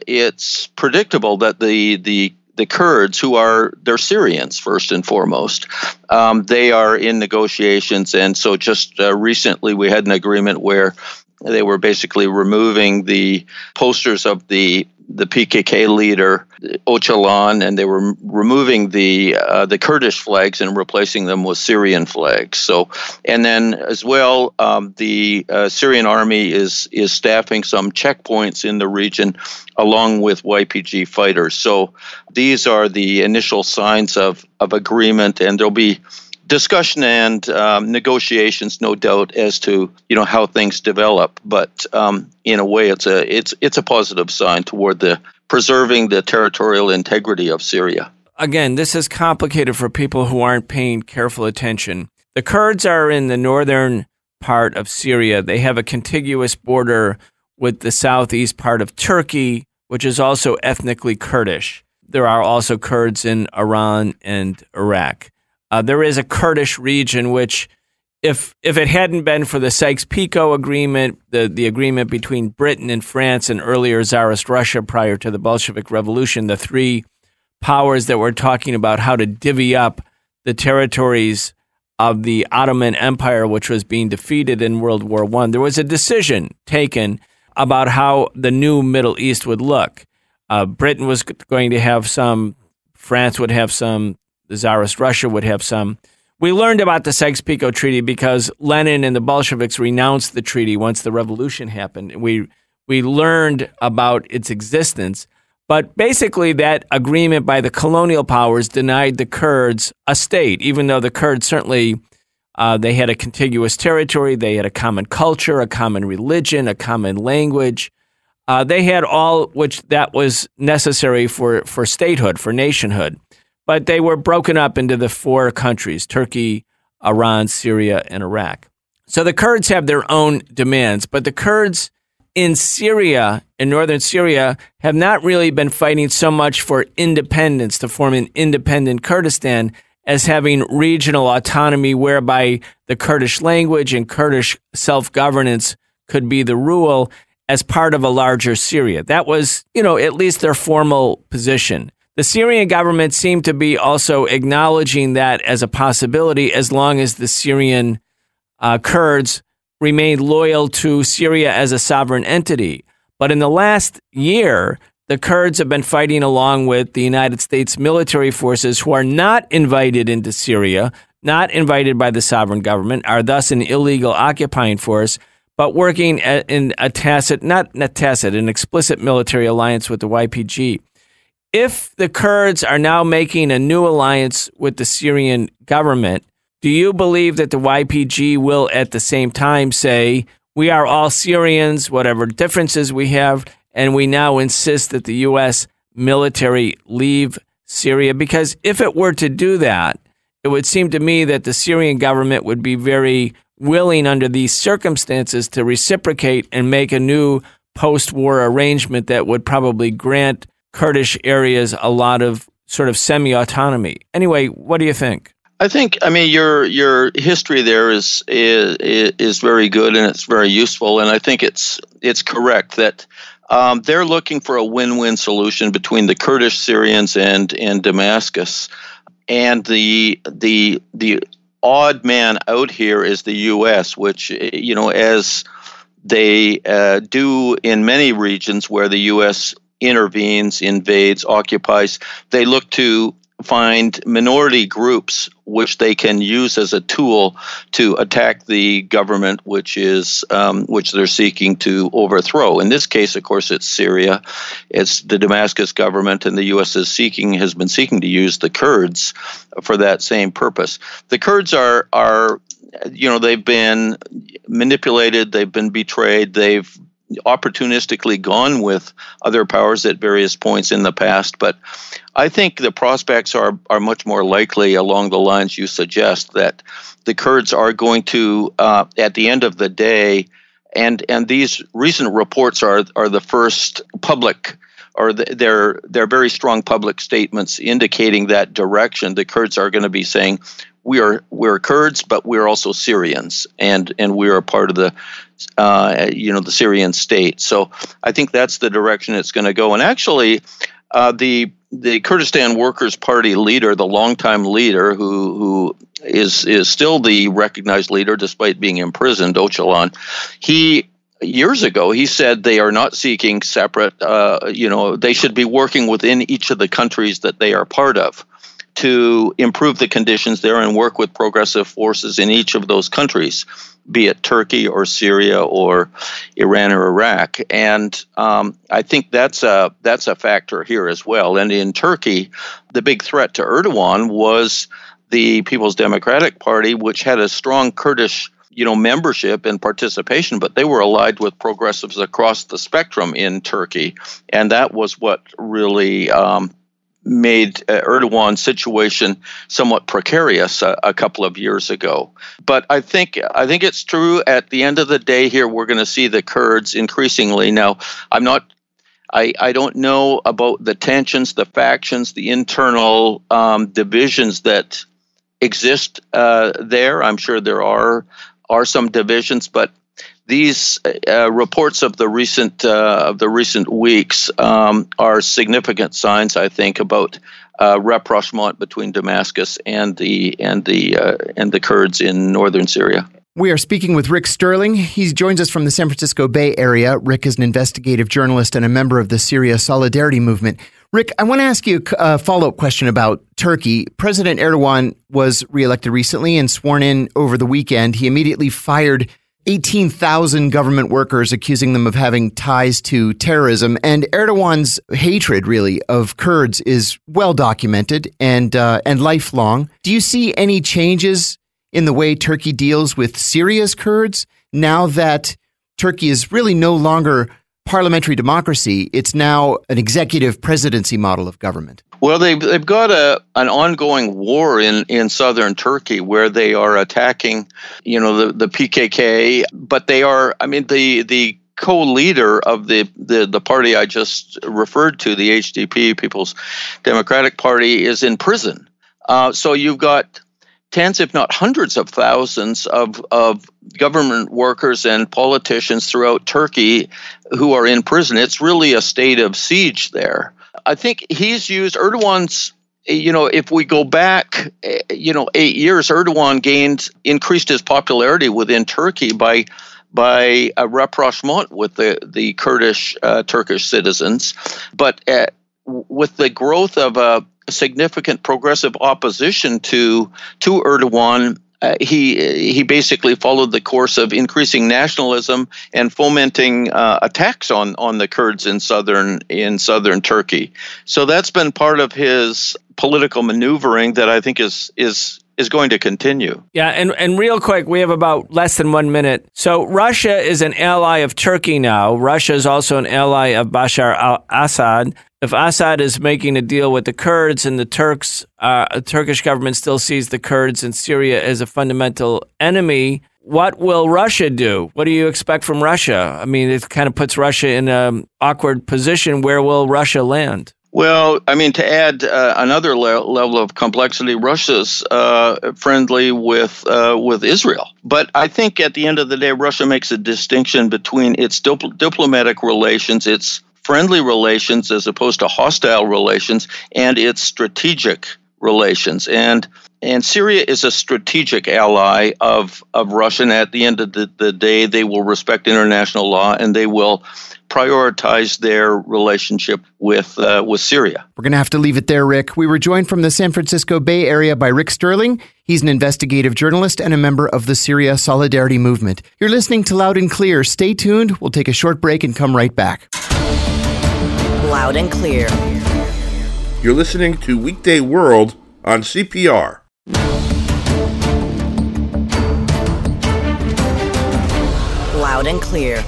predictable that the Kurds, they're Syrians first and foremost, they are in negotiations, and so just recently we had an agreement where they were basically removing the posters of the PKK leader Öcalan, and they were removing the Kurdish flags and replacing them with Syrian flags. So, and then as well, the Syrian army is staffing some checkpoints in the region along with YPG fighters. So these are the initial signs of agreement, and there'll be discussion and negotiations, no doubt, as to how things develop. But in a way, it's a positive sign toward the preserving the territorial integrity of Syria. Again, this is complicated for people who aren't paying careful attention. The Kurds are in the northern part of Syria. They have a contiguous border with the southeast part of Turkey, which is also ethnically Kurdish. There are also Kurds in Iran and Iraq. There is a Kurdish region which, if it hadn't been for the Sykes-Picot Agreement, the agreement between Britain and France and earlier Tsarist Russia prior to the Bolshevik Revolution, the three powers that were talking about how to divvy up the territories of the Ottoman Empire, which was being defeated in World War I, there was a decision taken about how the new Middle East would look. Britain was going to have some, France would have some, the Tsarist Russia would have some. We learned about the Sykes-Picot Treaty because Lenin and the Bolsheviks renounced the treaty once the revolution happened. We learned about its existence. But basically that agreement by the colonial powers denied the Kurds a state, even though the Kurds certainly, they had a contiguous territory, they had a common culture, a common religion, a common language. They had all which that was necessary for statehood, for nationhood. But they were broken up into the four countries, Turkey, Iran, Syria, and Iraq. So the Kurds have their own demands, but the Kurds in Syria, in northern Syria, have not really been fighting so much for independence, to form an independent Kurdistan, as having regional autonomy whereby the Kurdish language and Kurdish self-governance could be the rule as part of a larger Syria. That was, at least their formal position. The Syrian government seemed to be also acknowledging that as a possibility as long as the Syrian Kurds remained loyal to Syria as a sovereign entity. But in the last year, the Kurds have been fighting along with the United States military forces who are not invited into Syria, not invited by the sovereign government, are thus an illegal occupying force, but working in a tacit, not tacit, an explicit military alliance with the YPG. If the Kurds are now making a new alliance with the Syrian government, do you believe that the YPG will at the same time say, we are all Syrians, whatever differences we have, and we now insist that the U.S. military leave Syria? Because if it were to do that, it would seem to me that the Syrian government would be very willing under these circumstances to reciprocate and make a new post-war arrangement that would probably grant Kurdish areas a lot of sort of semi-autonomy. Anyway, what do you think? I think, your history there is very good and it's very useful, and I think it's correct that they're looking for a win-win solution between the Kurdish Syrians and Damascus, and the odd man out here is the U.S., which as they do in many regions where the U.S. intervenes, invades, occupies, they look to find minority groups which they can use as a tool to attack the government which they're seeking to overthrow. In this case, of course, it's Syria. It's the Damascus government, and the U.S. has been seeking to use the Kurds for that same purpose. The Kurds are they've been manipulated, they've been betrayed, they've opportunistically gone with other powers at various points in the past, but I think the prospects are much more likely along the lines you suggest, that the Kurds are going to, at the end of the day, and these recent reports are the first public, or they're very strong public statements indicating that direction. The Kurds are going to be saying, we're Kurds, but we're also Syrians, and we're a part of the Syrian state. So I think that's the direction it's going to go. And actually, the Kurdistan Workers' Party leader, the longtime leader, who is still the recognized leader despite being imprisoned, Öcalan, years ago he said they are not seeking separate. They should be working within each of the countries that they are part of to improve the conditions there and work with progressive forces in each of those countries, be it Turkey or Syria or Iran or Iraq. And I think that's a factor here as well. And in Turkey, the big threat to Erdogan was the People's Democratic Party, which had a strong Kurdish membership and participation, but they were allied with progressives across the spectrum in Turkey. And that was what really made Erdogan's situation somewhat precarious a couple of years ago. But I think it's true. At the end of the day here, we're going to see the Kurds increasingly. Now, I don't know about the tensions, the factions, the internal divisions that exist there. I'm sure there are some divisions, but these reports of the recent weeks are significant signs, I think, about rapprochement between Damascus and the Kurds in northern Syria. We are speaking with Rick Sterling. He joins us from the San Francisco Bay Area. Rick is an investigative journalist and a member of the Syria Solidarity Movement. Rick, I want to ask you a follow-up question about Turkey. President Erdogan was reelected recently and sworn in over the weekend. He immediately fired 18,000 government workers, accusing them of having ties to terrorism. And Erdogan's hatred, really, of Kurds is well documented and lifelong. Do you see any changes in the way Turkey deals with Syria's Kurds now that Turkey is really no longer parliamentary democracy? It's now an executive presidency model of government. Well, they've got an ongoing war in southern Turkey where they are attacking, the PKK, but they are, the co-leader of the party I just referred to, the HDP, People's Democratic Party, is in prison. So you've got tens, if not hundreds of thousands of government workers and politicians throughout Turkey who are in prison. It's really a state of siege there. I think Erdogan's if we go back, 8 years, Erdogan increased his popularity within Turkey by a rapprochement with the Kurdish Turkish citizens. But with the growth of a significant progressive opposition to Erdogan, he basically followed the course of increasing nationalism and fomenting attacks on the Kurds in southern Turkey. So that's been part of his political maneuvering that I think is going to continue. Yeah, and real quick, we have about less than 1 minute. So Russia is an ally of Turkey now. Russia is also an ally of Bashar al-Assad. If Assad is making a deal with the Kurds and the Turkish government still sees the Kurds in Syria as a fundamental enemy, what will Russia do? What do you expect from Russia? I mean, it kind of puts Russia in an awkward position. Where will Russia land? Well, I mean, to add another level of complexity, Russia's friendly with Israel. But I think at the end of the day, Russia makes a distinction between its diplomatic relations, its friendly relations as opposed to hostile relations, and its strategic relations. And Syria is a strategic ally of Russia. And at the end of the day, they will respect international law and they will prioritize their relationship with Syria. We're going to have to leave it there, Rick. We were joined from the San Francisco Bay Area by Rick Sterling. He's an investigative journalist and a member of the Syria Solidarity Movement. You're listening to Loud and Clear. Stay tuned. We'll take a short break and come right back. Loud and Clear. You're listening to Weekday World on CPR. Loud and Clear.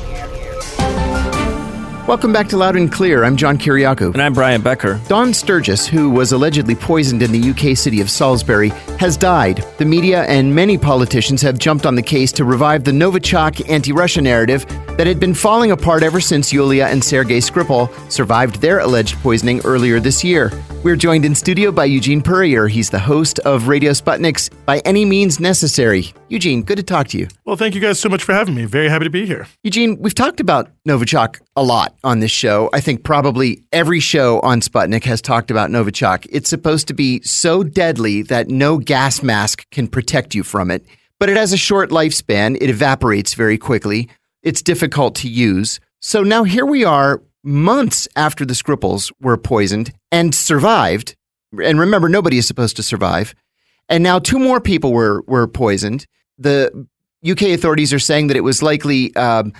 Welcome back to Loud and Clear. I'm John Kiriakou. And I'm Brian Becker. Dawn Sturgis, who was allegedly poisoned in the UK city of Salisbury, has died. The media and many politicians have jumped on the case to revive the Novichok anti-Russia narrative that had been falling apart ever since Yulia and Sergei Skripal survived their alleged poisoning earlier this year. We're joined in studio by Eugene Puryear. He's the host of Radio Sputnik's By Any Means Necessary. Eugene, good to talk to you. Well, thank you guys so much for having me. Very happy to be here. Eugene, we've talked about Novichok a lot on this show. I think probably every show on Sputnik has talked about Novichok. It's supposed to be so deadly that no gas mask can protect you from it, but it has a short lifespan. It evaporates very quickly. It's difficult to use. So now here we are, months after the Skripals were poisoned and survived. And remember, nobody is supposed to survive. And now 2 more people were poisoned. The UK authorities are saying that it was likely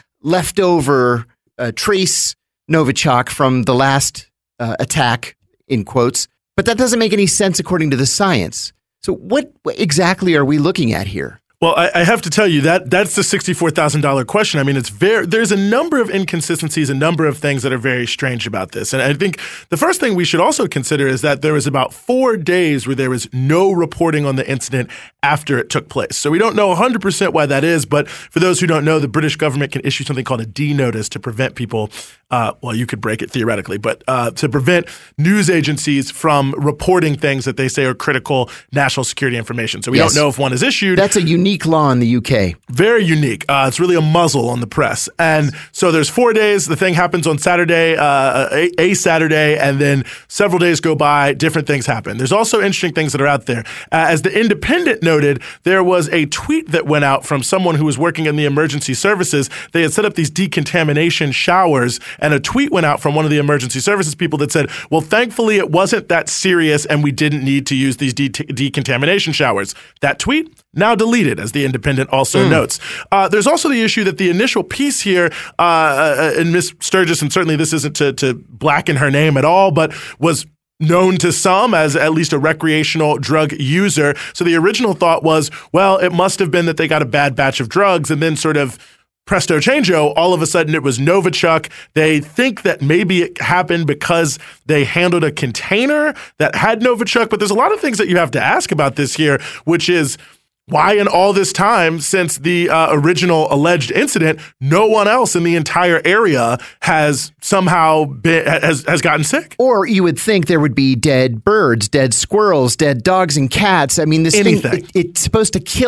leftover trace Novichok from the last attack, in quotes. But that doesn't make any sense according to the science. So what exactly are we looking at here? Well, I have to tell you that's the $64,000 question. I mean, there's a number of inconsistencies, a number of things that are very strange about this. And I think the first thing we should also consider is that there was about 4 days where there was no reporting on the incident after it took place. So we don't know 100% why that is. But for those who don't know, the British government can issue something called a D notice to prevent people, well, you could break it theoretically, but to prevent news agencies from reporting things that they say are critical national security information. So we don't know if one is issued. That's a unique law in the UK. Very unique. It's really a muzzle on the press. And so there's 4 days. The thing happens on Saturday, a Saturday, and then several days go by, different things happen. There's also interesting things that are out there. As The Independent noted, there was a tweet that went out from someone who was working in the emergency services. They had set up these decontamination showers, and a tweet went out from one of the emergency services people that said, well, thankfully it wasn't that serious and we didn't need to use these decontamination showers. That tweet now deleted, as The Independent also notes. There's also the issue that the initial piece here, and Ms. Sturgis, and certainly this isn't to blacken her name at all, but was known to some as at least a recreational drug user. So the original thought was, well, it must have been that they got a bad batch of drugs, and then sort of presto changeo, all of a sudden it was Novichok. They think that maybe it happened because they handled a container that had Novichok, but there's a lot of things that you have to ask about this here, which is, why in all this time since the original alleged incident, no one else in the entire area has somehow has gotten sick? Or you would think there would be dead birds, dead squirrels, dead dogs and cats. I mean, this thing, it's supposed to kill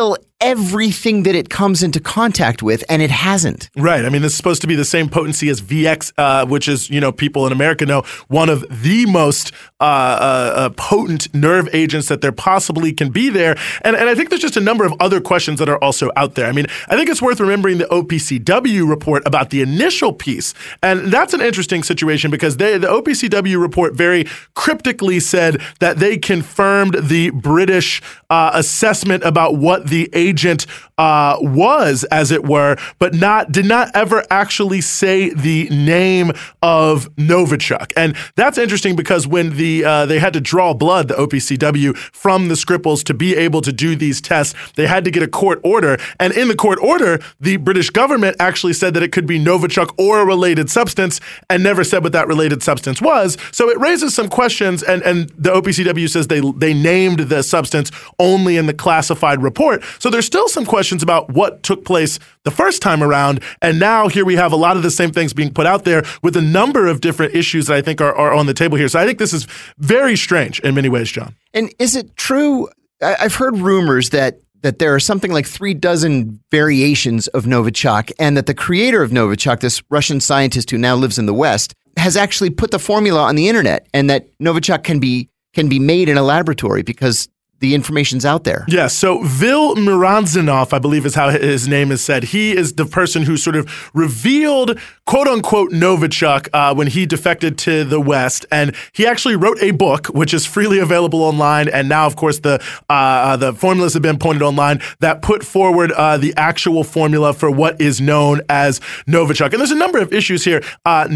everything that it comes into contact with, and it hasn't. Right. I mean, this is supposed to be the same potency as VX, which is, people in America know, one of the most potent nerve agents that there possibly can be there. And I think there's just a number of other questions that are also out there. I mean, I think it's worth remembering the OPCW report about the initial piece. And that's an interesting situation because the OPCW report very cryptically said that they confirmed the British assessment about what the agent was, as it were, but did not ever actually say the name of Novichok. And that's interesting because when they had to draw blood, the OPCW, from the Skripals to be able to do these tests, they had to get a court order. And in the court order, the British government actually said that it could be Novichok or a related substance and never said what that related substance was. So it raises some questions, and the OPCW says they named the substance only in the classified report. So there's still some questions about what took place the first time around, and now here we have a lot of the same things being put out there with a number of different issues that I think are on the table here. So I think this is very strange in many ways, John. And is it true? I've heard rumors that there are something like 36 variations of Novichok, and that the creator of Novichok, this Russian scientist who now lives in the West, has actually put the formula on the internet, and that Novichok can be made in a laboratory because the information's out there. Yeah, so Vil Miranzanov, I believe is how his name is said. He is the person who sort of revealed, quote-unquote, Novichok when he defected to the West. And he actually wrote a book, which is freely available online. And now, of course, the formulas have been pointed online that put forward the actual formula for what is known as Novichok. And there's a number of issues here.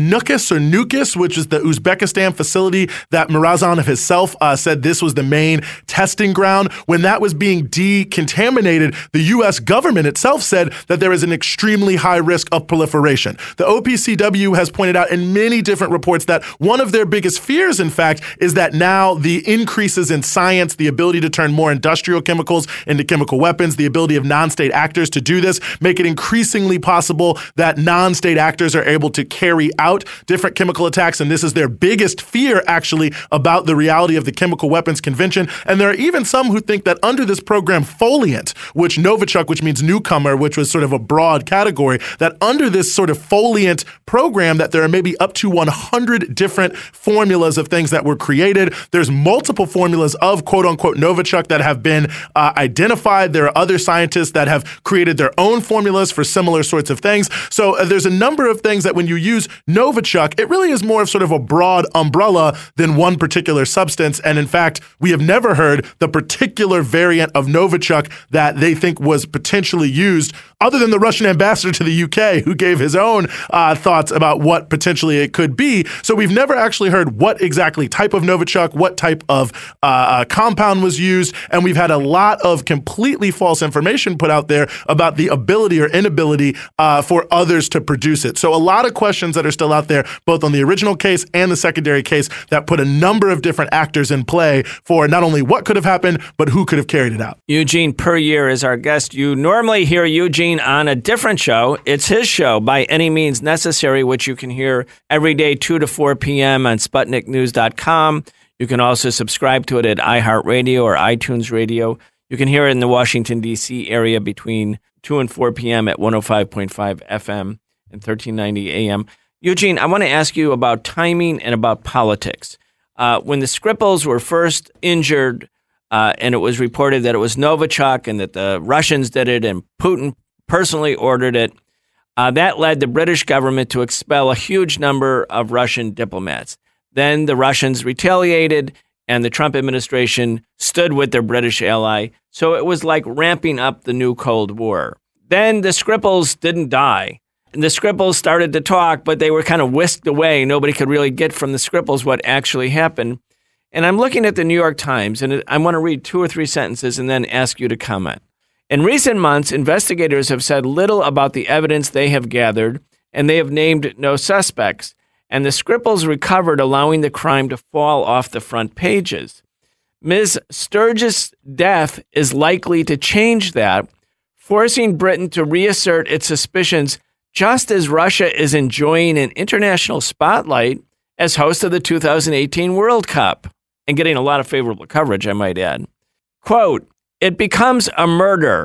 Nukis, which is the Uzbekistan facility that Miranzanov himself said this was the main testing ground. When that was being decontaminated, the U.S. government itself said that there is an extremely high risk of proliferation. The OPCW has pointed out in many different reports that one of their biggest fears, in fact, is that now the increases in science, the ability to turn more industrial chemicals into chemical weapons, the ability of non-state actors to do this, make it increasingly possible that non-state actors are able to carry out different chemical attacks. And this is their biggest fear, actually, about the reality of the Chemical Weapons Convention. And there are even some who think that under this program, Foliant, which Novichok, which means newcomer, which was sort of a broad category, that under this sort of Foliant program, that there are maybe up to 100 different formulas of things that were created. There's multiple formulas of quote-unquote Novichok that have been identified. There are other scientists that have created their own formulas for similar sorts of things. So there's a number of things that when you use Novichok, it really is more of sort of a broad umbrella than one particular substance. And in fact, we have never heard the particular variant of Novichok that they think was potentially used, other than the Russian ambassador to the UK, who gave his own thoughts about what potentially it could be. So we've never actually heard what exactly type of Novichok, what type of compound was used, and we've had a lot of completely false information put out there about the ability or inability for others to produce it. So a lot of questions that are still out there, both on the original case and the secondary case, that put a number of different actors in play for not only what could have happened, but who could have carried it out. Eugene Puryear is our guest. You normally hear Eugene on a different show. It's his show, By Any Means Necessary, which you can hear every day, 2 to 4 p.m. on SputnikNews.com. You can also subscribe to it at iHeartRadio or iTunes Radio. You can hear it in the Washington, D.C. area between 2 and 4 p.m. at 105.5 FM and 1390 AM. Eugene, I want to ask you about timing and about politics. When the Skripals were first injured, and it was reported that it was Novichok and that the Russians did it and Putin personally ordered it, that led the British government to expel a huge number of Russian diplomats. Then the Russians retaliated and the Trump administration stood with their British ally. So it was like ramping up the new Cold War. Then the Skripals didn't die. And the Skripals started to talk, but they were kind of whisked away. Nobody could really get from the Skripals what actually happened. And I'm looking at the New York Times, and I want to read 2 or 3 sentences and then ask you to comment. In recent months, investigators have said little about the evidence they have gathered, and they have named no suspects. And the Skripals recovered, allowing the crime to fall off the front pages. Ms. Sturgis' death is likely to change that, forcing Britain to reassert its suspicions just as Russia is enjoying an international spotlight as host of the 2018 World Cup and getting a lot of favorable coverage, I might add. Quote, "It becomes a murder,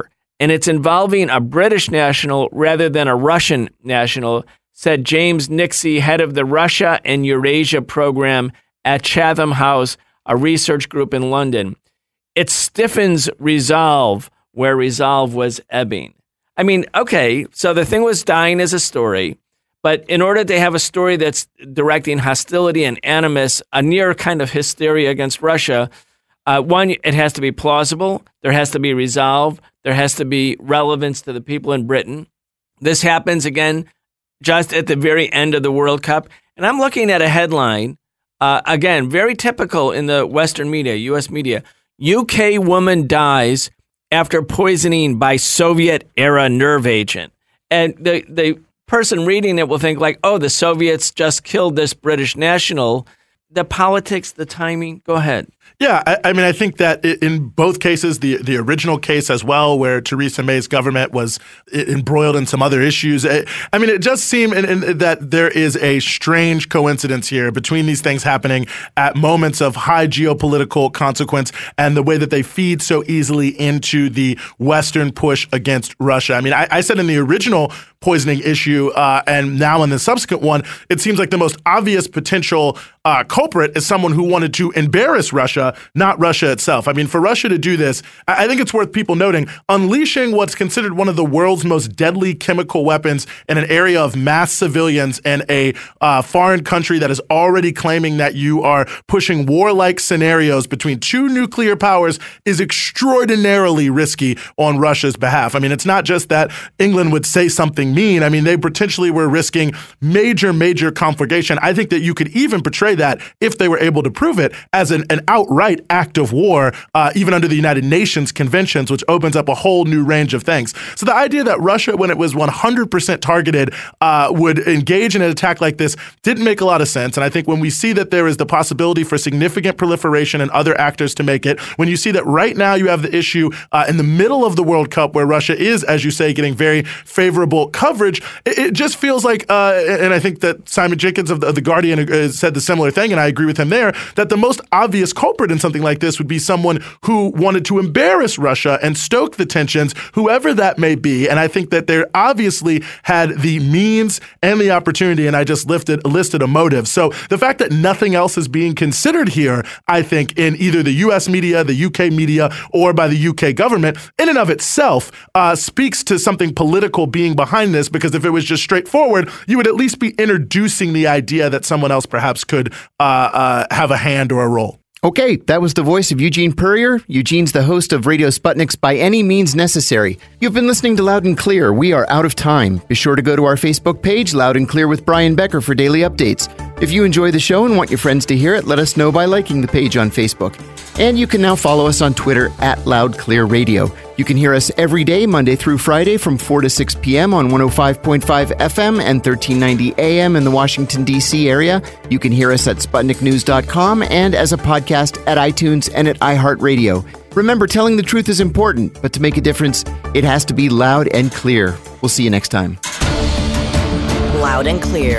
and it's involving a British national rather than a Russian national, said James Nixie, head of the Russia and Eurasia program at Chatham House, a research group in London. It stiffens resolve where resolve was ebbing. I mean, okay, so the thing was dying as a story, but in order to have a story that's directing hostility and animus, a near kind of hysteria against Russia, one, it has to be plausible, there has to be resolve, there has to be relevance to the people in Britain. This happens, again, just at the very end of the World Cup. And I'm looking at a headline, again, very typical in the Western media, U.S. media. UK woman dies after poisoning by Soviet-era nerve agent. And the person reading it will think like, oh, the Soviets just killed this British national. The politics, the timing, go ahead. Yeah, I mean, I think that in both cases, the original case as well, where Theresa May's government was embroiled in some other issues, I mean, it just seemed that there is a strange coincidence here between these things happening at moments of high geopolitical consequence and the way that they feed so easily into the Western push against Russia. I mean, I said in the original poisoning issue and now in the subsequent one, it seems like the most obvious potential culprit is someone who wanted to embarrass Russia, not Russia itself. I mean, for Russia to do this, I think it's worth people noting, unleashing what's considered one of the world's most deadly chemical weapons in an area of mass civilians in a foreign country that is already claiming that you are pushing warlike scenarios between two nuclear powers is extraordinarily risky on Russia's behalf. I mean, it's not just that England would say something mean. I mean, they potentially were risking major conflagration. I think that you could even portray that, if they were able to prove it, as an outright act of war, even under the United Nations conventions, which opens up a whole new range of things. So the idea that Russia, when it was 100% targeted, would engage in an attack like this didn't make a lot of sense. And I think when we see that there is the possibility for significant proliferation and other actors to make it, when you see that right now you have the issue in the middle of the World Cup where Russia is, as you say, getting very favorable coverage, it just feels like, and I think that Simon Jenkins of The Guardian said the similar thing, and I agree with him there, that the most obvious culprit in something like this would be someone who wanted to embarrass Russia and stoke the tensions, whoever that may be. And I think that they obviously had the means and the opportunity, and I just listed a motive. So the fact that nothing else is being considered here, I think, in either the U.S. media, the U.K. media, or by the U.K. government, in and of itself speaks to something political being behind this, because if it was just straightforward, you would at least be introducing the idea that someone else perhaps could have a hand or a role. Okay, that was the voice of Eugene Puryear. Eugene's the host of Radio Sputnik's By Any Means Necessary. You've been listening to Loud and Clear. We are out of time. Be sure to go to our Facebook page, Loud and Clear with Brian Becker, for daily updates. If you enjoy the show and want your friends to hear it, let us know by liking the page on Facebook. And you can now follow us on Twitter at Loud Clear Radio. You can hear us every day, Monday through Friday, from 4 to 6 p.m. on 105.5 FM and 1390 AM in the Washington, D.C. area. You can hear us at SputnikNews.com and as a podcast at iTunes and at iHeartRadio. Remember, telling the truth is important, but to make a difference, it has to be loud and clear. We'll see you next time. Loud and Clear.